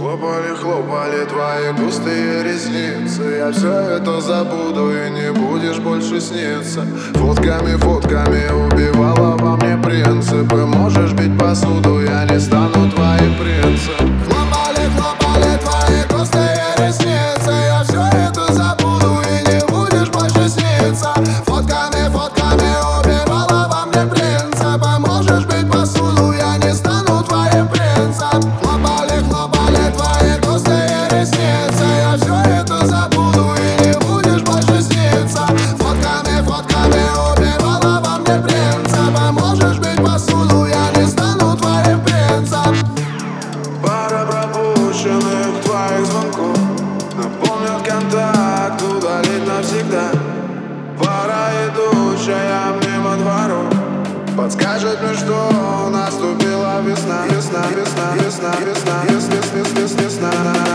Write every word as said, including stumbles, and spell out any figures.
Хлопали, хлопали твои густые ресницы. Я все это забуду и не будешь больше сниться. Фотками, фотками убивала во мне принципы. Можешь бить посуду, я не стану твоим принцем. Хлопали, хлопали твои густые ресницы. Я все это забуду и не будешь больше сниться. Фотками, фотками убивала во мне принципы. Можешь бить посуду, я не стану твоим принцем. Хлопали, хлопали твои густые ресницы. Я все это забуду и не будешь больше сниться. Фотками, фотками убивала во мне принципы. Можешь бить посуду, я не стану твоим принцем. Пара пропущенных твоих звонков напомнят контакт, удалить навсегда. Пара, идущая мимо дворов, подскажет мне, что наступила весна. Весна, весна, весна, весна, весна, весна, весна, весна.